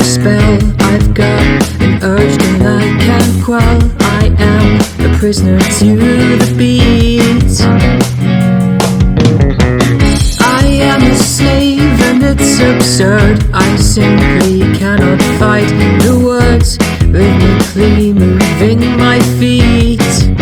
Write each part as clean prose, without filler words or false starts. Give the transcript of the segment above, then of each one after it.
magic spell. I've got an urge that I can't quell. I am a prisoner to the beat. I am a slave and it's absurd. I simply cannot fight the words rhythmically moving my feet.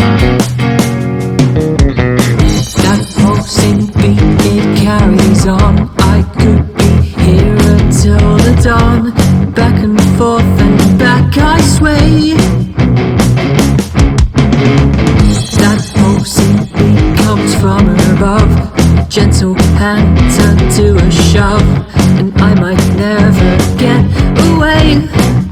That pulsing beat, it carries on. I could be here until the dawn. Back and forth and back I sway. That pulsing beat comes from above. Gentle hand turned to a shove, and I might never get away.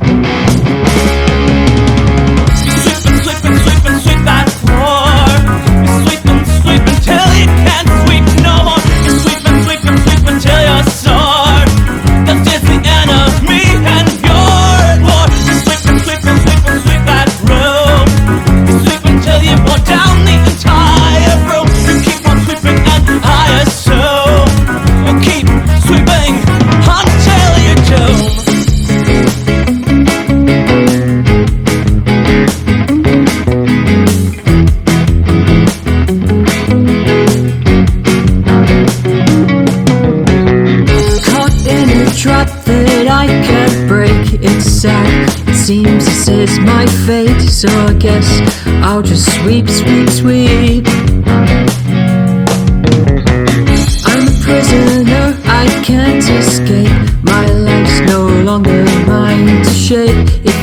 Sweep that floor. Sweep until you can't sweep no more. Sweep until you're sore. 'Cause it's the enemy and you're at war. Sweep that room. Sweep until you pour down the entire room. You keep on sweeping and I assume you'll keep sweeping until you doom. Trap that I can't break, it's sad. It seems this is my fate, so I guess I'll just sweep. I'm a prisoner, I can't escape. My life's no longer mine to shape. If